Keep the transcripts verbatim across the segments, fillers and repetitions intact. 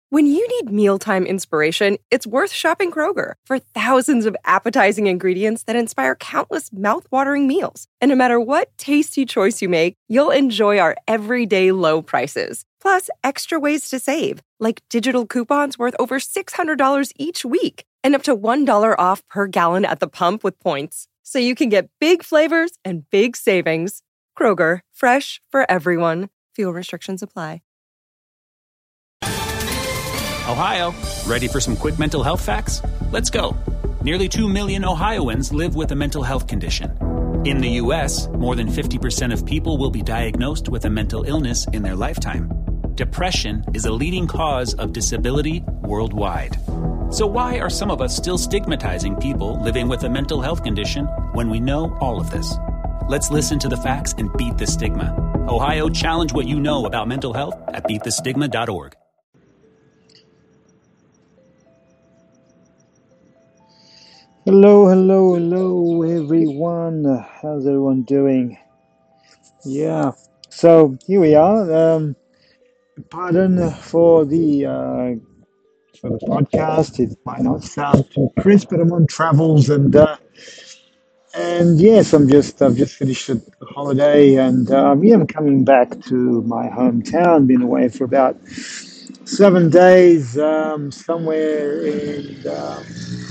When you need mealtime inspiration, it's worth shopping Kroger for thousands of appetizing ingredients that inspire countless mouth-watering meals. And no matter what tasty choice you make, you'll enjoy our everyday low prices. Plus, extra ways to save, like digital coupons worth over six hundred dollars each week and up to one dollar off per gallon at the pump with points. So you can get big flavors and big savings. Kroger, fresh for everyone. Fuel restrictions apply. Ohio, ready for some quick mental health facts? Let's go. Nearly two million Ohioans live with a mental health condition. In the U S, more than fifty percent of people will be diagnosed with a mental illness in their lifetime. Depression is a leading cause of disability worldwide. So why are some of us still stigmatizing people living with a mental health condition when we know all of this? Let's listen to the facts and beat the stigma. Ohio, challenge what you know about mental health at beat the stigma dot org. Hello, hello, hello, everyone. How's everyone doing? Yeah, so here we are. Um, pardon for the uh, for the podcast. It might not sound too crisp, but I'm on travels, and uh, and yes, I'm just I've just finished a holiday, and um, yeah, I'm coming back to my hometown. Been away for about seven days, um, somewhere in. Um,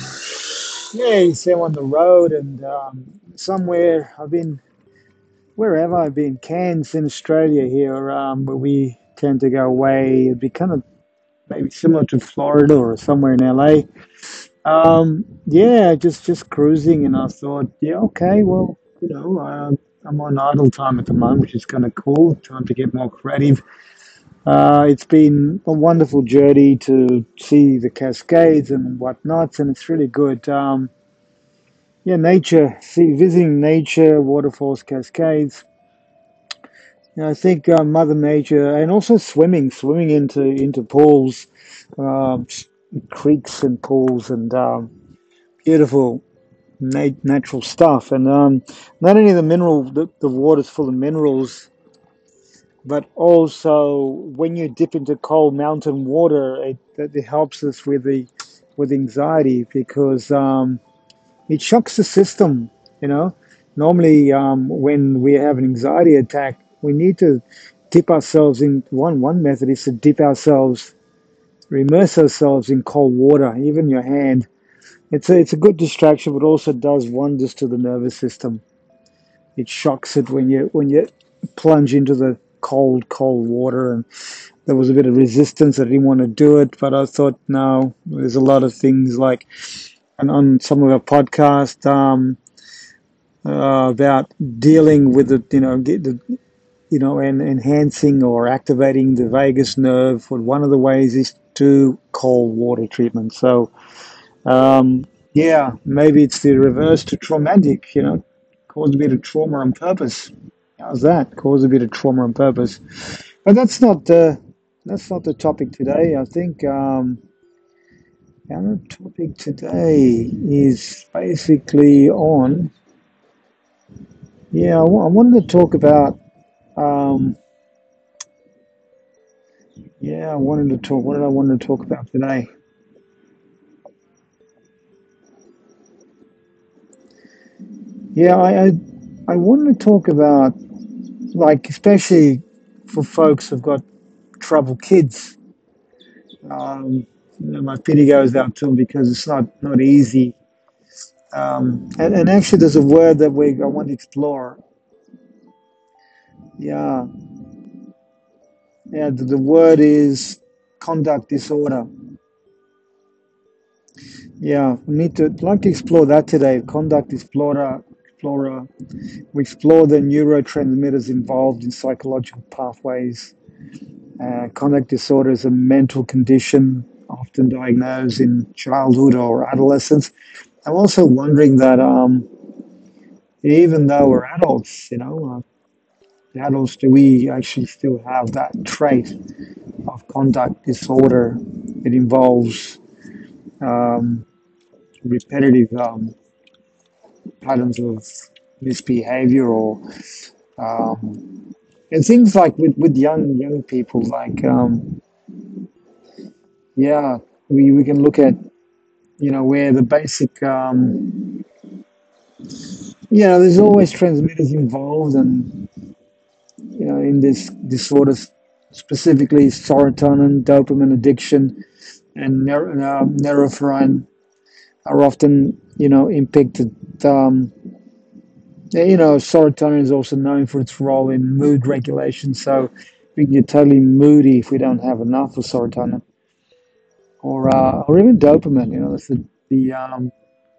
Yeah, so on the road and um, somewhere I've been, wherever I've been, Cairns in Australia here, um, where we tend to go away. It'd be kind of maybe similar to Florida or somewhere in L A. Um, yeah, just just cruising, and I thought, yeah, okay, well, you know, uh, I'm on idle time at the moment, which is kind of cool. Time to get more creative. Uh, it's been a wonderful journey to see the Cascades and whatnot, and it's really good. Um, Yeah, nature, see, visiting nature, waterfalls, cascades. You know, I think uh, Mother Nature, and also swimming, swimming into into pools, um, creeks and pools, and um, beautiful nat- natural stuff. And um, not only the mineral, the, the water's full of minerals, but also when you dip into cold mountain water, it, it helps us with the with anxiety because. Um, It shocks the system, you know. Normally, um, when we have an anxiety attack, we need to dip ourselves in. One one method is to dip ourselves, immerse ourselves in cold water, even your hand. It's a it's a good distraction, but also does wonders to the nervous system. It shocks it when you when you plunge into the cold cold water, and there was a bit of resistance. I didn't want to do it, but I thought, no, there's a lot of things like, and on some of our podcast um, uh, about dealing with the, you know, get the, you know, and enhancing or activating the vagus nerve. Well, one of the ways is to cold water treatment. So, um, yeah, maybe it's the reverse to traumatic, you know, cause a bit of trauma on purpose. How's that? Cause a bit of trauma on purpose. But that's not the, that's not the topic today. I think, um, our topic today is basically on, yeah, I wa- I wanted to talk about, um, yeah, I wanted to talk, what did I want to talk about today? Yeah, I, I, I wanted to talk about, like, especially for folks who've got troubled kids. Um, you know, my pity goes out to them because it's not, not easy. Um, and, and actually, there's a word that we I want to explore. Yeah, yeah, the, the word is conduct disorder. Yeah, we need to like to explore that today. Conduct explorer, explorer. We explore the neurotransmitters involved in psychological pathways. Uh, conduct disorder is a mental condition often diagnosed in childhood or adolescence. I'm also wondering that um, even though we're adults, you know, uh, adults, do we actually still have that trait of conduct disorder? It involves um, repetitive um, patterns of misbehavior or um, and things like with, with young young people like um, yeah, we, we can look at, you know, where the basic, um, yeah, there's always transmitters involved, and, you know, in this disorders, specifically serotonin, dopamine addiction, and neur- uh, neuropharine are often, you know, impacted. Um, yeah, you know, serotonin is also known for its role in mood regulation. So we can get totally moody if we don't have enough of serotonin, or uh, or even dopamine. You know, that's the the um,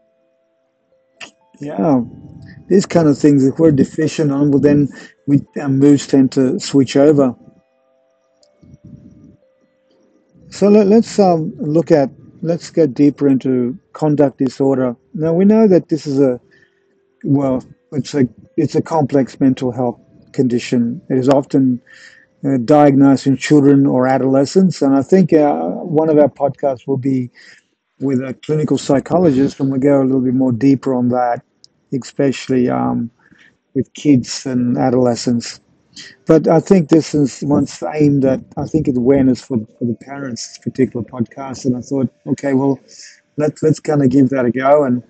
yeah, these kind of things. If we're deficient on, well, then we our moods tend to switch over. So let, let's um, look at let's get deeper into conduct disorder. Now we know that this is a well, it's a it's a complex mental health condition. It is often uh, diagnosed in children or adolescents. And I think uh, one of our podcasts will be with a clinical psychologist, and we'll go a little bit more deeper on that, especially um, with kids and adolescents. But I think this is once aimed at, I think, it's awareness for, for the parents, this particular podcast. And I thought, okay, well, let's let's kind of give that a go. And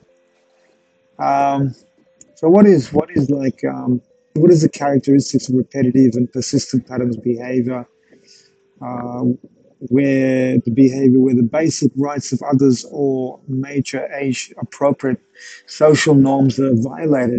um, so, what is what is like um, what is the characteristics of repetitive and persistent patterns of behavior? uh, where the behavior, where the basic rights of others or major age appropriate social norms are violated.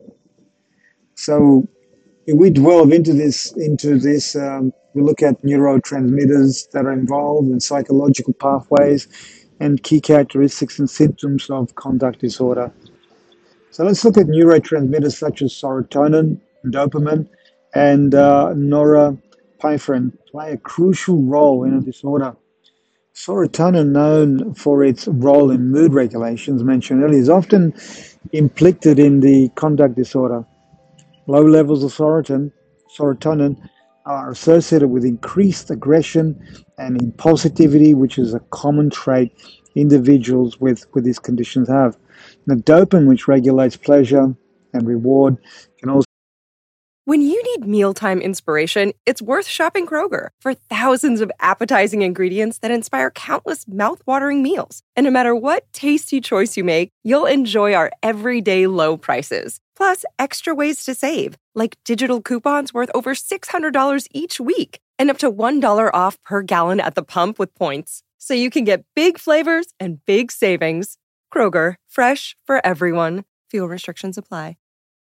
So if we delve into this, into this, um, we look at neurotransmitters that are involved in psychological pathways and key characteristics and symptoms of conduct disorder. So let's look at neurotransmitters such as serotonin, dopamine, and uh, norepinephrine play a crucial role in a disorder. Serotonin, known for its role in mood regulation, as mentioned earlier, is often implicated in the conduct disorder. Low levels of serotonin, serotonin are associated with increased aggression and impulsivity, which is a common trait individuals with, with these conditions have. Now, dopamine, which regulates pleasure and reward, can also. When you need mealtime inspiration, it's worth shopping Kroger for thousands of appetizing ingredients that inspire countless mouthwatering meals. And no matter what tasty choice you make, you'll enjoy our everyday low prices. Plus, extra ways to save, like digital coupons worth over six hundred dollars each week and up to one dollar off per gallon at the pump with points. So you can get big flavors and big savings. Kroger, fresh for everyone. Fuel restrictions apply.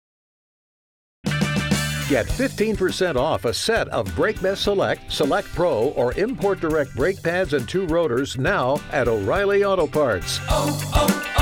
Get fifteen percent off a set of BrakeBest Select, Select Pro, or Import Direct brake pads and two rotors now at O'Reilly Auto Parts. Oh,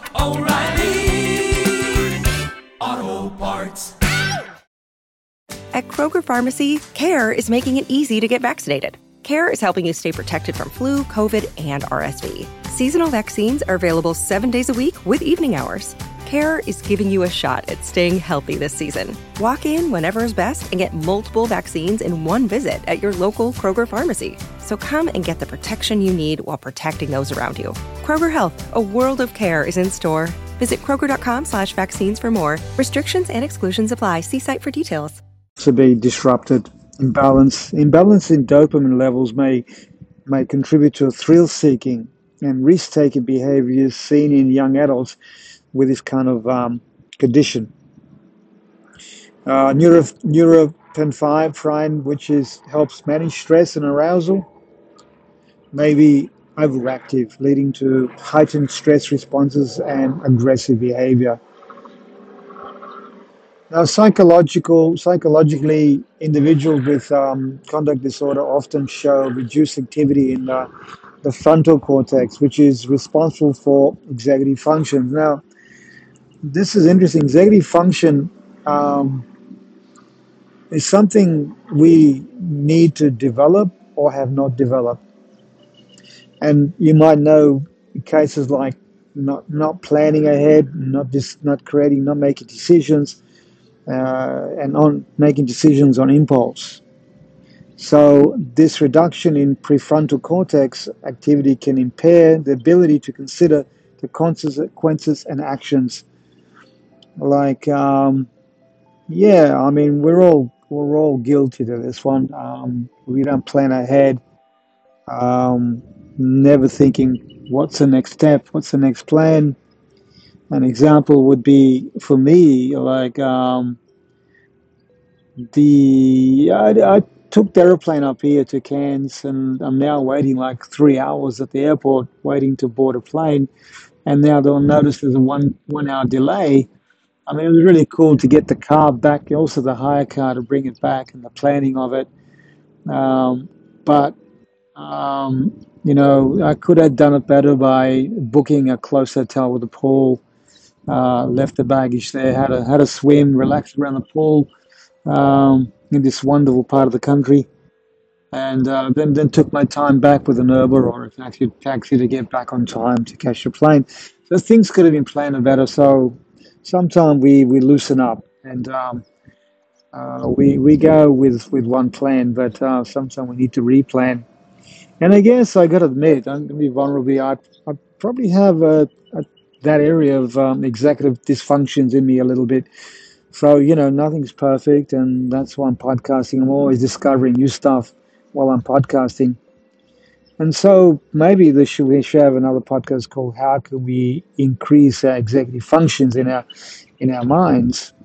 oh, oh, O'Reilly Auto Parts. At Kroger Pharmacy, CARE is making it easy to get vaccinated. CARE is helping you stay protected from flu, COVID, and R S V. Seasonal vaccines are available seven days a week with evening hours. CARE is giving you a shot at staying healthy this season. Walk in whenever is best and get multiple vaccines in one visit at your local Kroger pharmacy. So come and get the protection you need while protecting those around you. Kroger Health, a world of care is in store. Visit kroger.com slash vaccines for more. Restrictions and exclusions apply. See site for details. To be disrupted. Imbalance, imbalance in dopamine levels may may contribute to a thrill-seeking and risk-taking behaviors seen in young adults with this kind of um, condition. Uh, neuro, neuropinephrine, which is helps manage stress and arousal, may be overactive, leading to heightened stress responses and aggressive behavior. Now, psychological, psychologically, individuals with um, conduct disorder often show reduced activity in uh, the frontal cortex, which is responsible for executive functions. Now, this is interesting. Executive function um, is something we need to develop or have not developed. And you might know cases like not not planning ahead, not just not creating, not making decisions, uh, and on making decisions on impulse. So this reduction in prefrontal cortex activity can impair the ability to consider the consequences and actions. Like, um, yeah, I mean, we're all we're all guilty to this one. Um, we don't plan ahead. Um, never thinking, what's the next step? What's the next plan? An example would be for me, like um, the I, I took the airplane up here to Cairns, and I'm now waiting like three hours at the airport, waiting to board a plane. And now they'll notice there's a one one hour delay. I mean, it was really cool to get the car back, also the hire car to bring it back, and the planning of it. Um, but um, you know, I could have done it better by booking a close hotel with a pool. Uh, left the baggage there, had a had a swim, relaxed around the pool um, in this wonderful part of the country, and uh, then then took my time back with an Uber or a taxi taxi to get back on time to catch the plane. So things could have been planned better. So sometimes we we loosen up and um, uh, we we go with with one plan, but uh, sometimes we need to replan. And I guess I got to admit, I'm gonna be vulnerable. I I probably have a, a that area of um, executive dysfunctions in me a little bit. So, you know, nothing's perfect, and that's why I'm podcasting. I'm always discovering new stuff while I'm podcasting. And so maybe this should, we should have another podcast called How Can We Increase Our Executive Functions in our in our minds?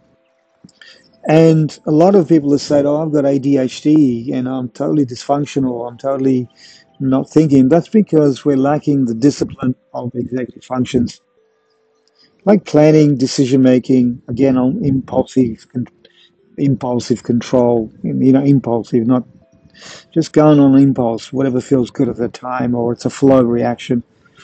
And a lot of people have said, oh, I've got A D H D and I'm totally dysfunctional. I'm totally not thinking. That's because we're lacking the discipline of executive functions, like planning, decision making, again, on impulsive impulsive control, you know, impulsive, not just going on impulse, whatever feels good at the time, or it's a flow reaction.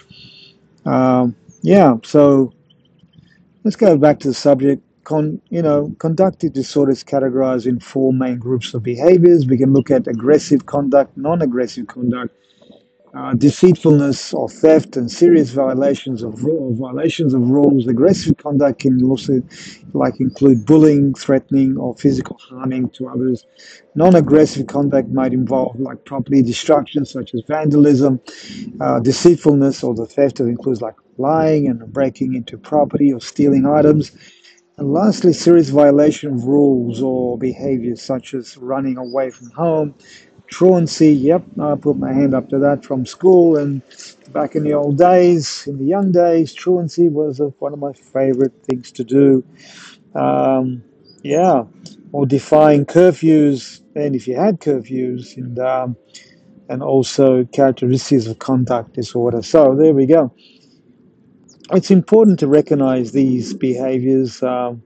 Um, yeah, so let's go back to the subject. Con, you know, conductive disorders categorized in four main groups of behaviors. We can look at aggressive conduct, non-aggressive conduct, uh, deceitfulness or theft, and serious violations of rule, violations of rules. Aggressive conduct can also like include bullying, threatening, or physical harming to others. Non-aggressive conduct might involve like property destruction, such as vandalism, uh, deceitfulness, or the theft that includes like lying and breaking into property or stealing items. And lastly, serious violation of rules or behaviors such as running away from home, truancy. Yep, I put my hand up to that from school. And back in the old days, in the young days, truancy was uh, one of my favorite things to do. Um, yeah, or defying curfews, and if you had curfews, and um, and also characteristics of conduct disorder. So there we go. It's important to recognize these behaviors. Um,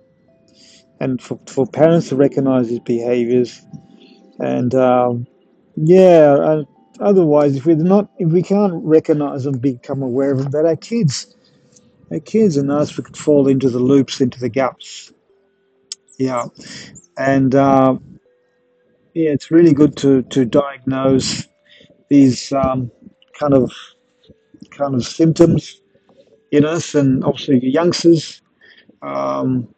and for, for parents to recognize these behaviors and um, yeah and otherwise if we're not if we can't recognize them, become aware of them, that our kids our kids and us we could fall into the loops, into the gaps. Yeah. And uh, yeah, it's really good to to diagnose these um, kind of kind of symptoms in us, and also your youngsters. um,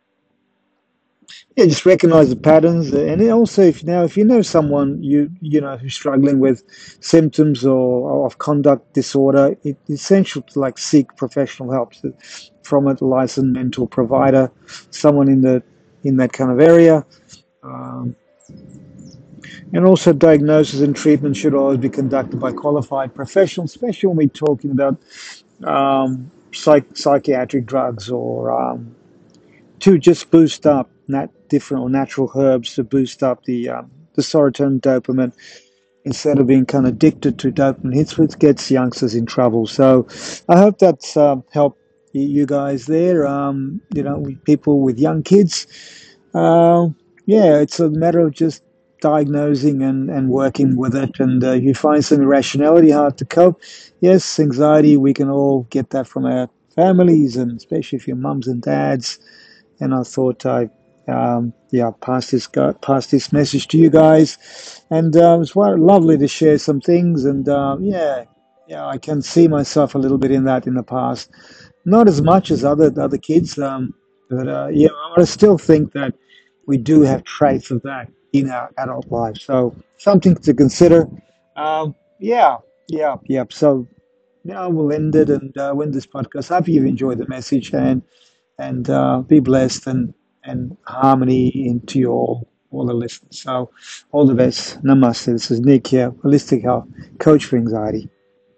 Yeah, just recognize the patterns, and then also if now if you know someone you you know who's struggling with symptoms or of conduct disorder, it's essential to like seek professional help from a licensed mental provider, someone in the in that kind of area. Um, and also, diagnosis and treatment should always be conducted by qualified professionals, especially when we're talking about um, psych- psychiatric drugs or um, to just boost up nat different or natural herbs to boost up the um, the serotonin, dopamine, instead of being kind of addicted to dopamine hits, which gets youngsters in trouble. So I hope that's um, helped you guys there. Um, you know, with people with young kids. Uh, yeah, it's a matter of just diagnosing and, and working with it. And uh, you find some irrationality, hard to cope. Yes, anxiety, we can all get that from our families, and especially if your mums and dads. And I thought I, um, yeah, pass this go, pass this message to you guys, and uh, it was quite lovely to share some things. And uh, yeah, yeah, I can see myself a little bit in that in the past, not as much as other other kids, um, but uh, yeah, I still think that we do have traits of that in our adult life. So something to consider. Um, yeah, yeah, yeah. So now we'll end it and uh, end this podcast. Hope you've enjoyed the message, and and uh, be blessed, and and harmony into your all the listeners. So all the best. Namaste. This is Nick here, Holistic Health Coach for Anxiety.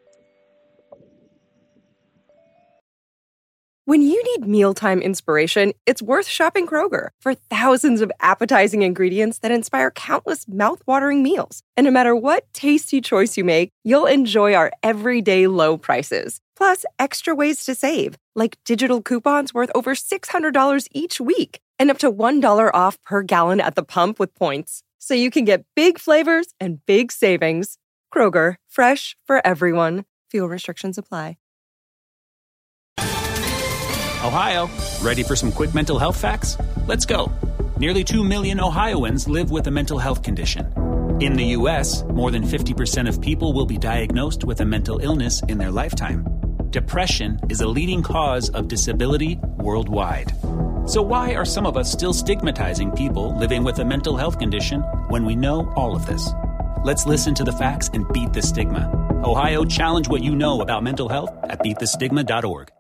When you need mealtime inspiration, it's worth shopping Kroger for thousands of appetizing ingredients that inspire countless mouth-watering meals. And no matter what tasty choice you make, you'll enjoy our everyday low prices. Plus, extra ways to save, like digital coupons worth over six hundred dollars each week and up to one dollar off per gallon at the pump with points. So you can get big flavors and big savings. Kroger, fresh for everyone. Fuel restrictions apply. Ohio, ready for some quick mental health facts? Let's go. Nearly two million Ohioans live with a mental health condition. In the U S, more than fifty percent of people will be diagnosed with a mental illness in their lifetime. Depression is a leading cause of disability worldwide. So why are some of us still stigmatizing people living with a mental health condition when we know all of this? Let's listen to the facts and beat the stigma. Ohio, challenge what you know about mental health at beat the stigma dot org.